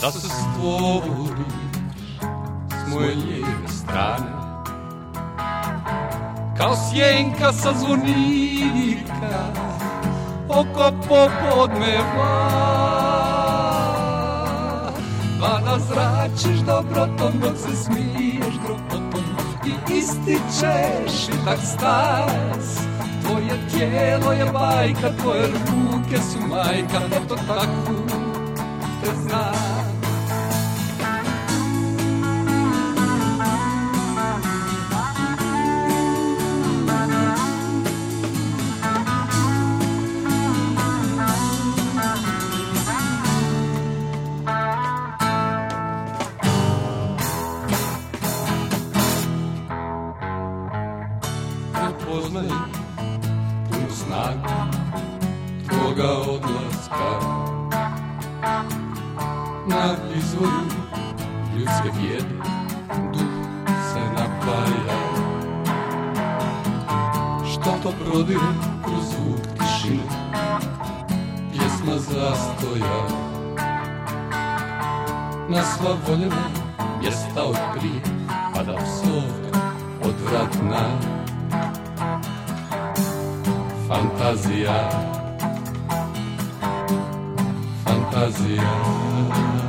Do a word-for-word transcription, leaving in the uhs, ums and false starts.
da se stvoriš s moje lijeve strane. Kao sjenka sa zvonika oko popodneva, pa nazračiš dobrotom dok se smiješ gropotom i ističeš i tak stas. Tvoje tijelo je bajka, tvoje ruke su majka, eto takvu te znam. Prepoznaj punu snagu tvoga odlaska na izvoru ljudske bijede, duh se napaja. Šta to prodire kroz zvuk tišine, pjesma zastoja, na sva voljena mjesta od prije, a da psovka odvratna. Fantazija, fantazija.